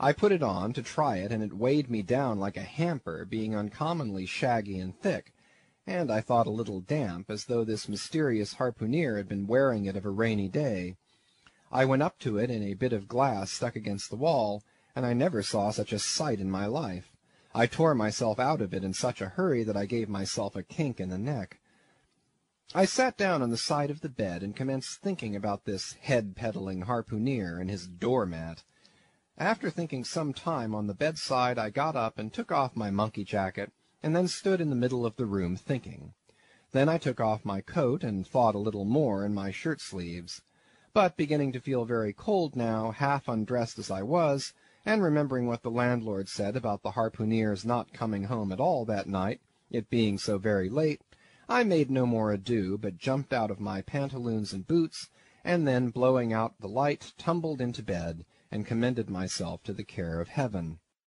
I put it on to try it, and it weighed me down like a hamper, being uncommonly shaggy and thick, and I thought a little damp, as though this mysterious harpooneer had been wearing it of a rainy day. I went up to it in a bit of glass stuck against the wall, and I never saw such a sight in my life. I tore myself out of it in such a hurry that I gave myself a kink in the neck. I sat down on the side of the bed and commenced thinking about this head-peddling harpooneer and his doormat. After thinking some time on the bedside, I got up and took off my monkey jacket, and then stood in the middle of the room thinking. Then I took off my coat and thought a little more in my shirt-sleeves. But beginning to feel very cold now, half undressed as I was, and remembering what the landlord said about the harpooneer's not coming home at all that night, it being so very late, I made no more ado, but jumped out of my pantaloons and boots, and then, blowing out the light, tumbled into bed, and commended myself to the care of heaven.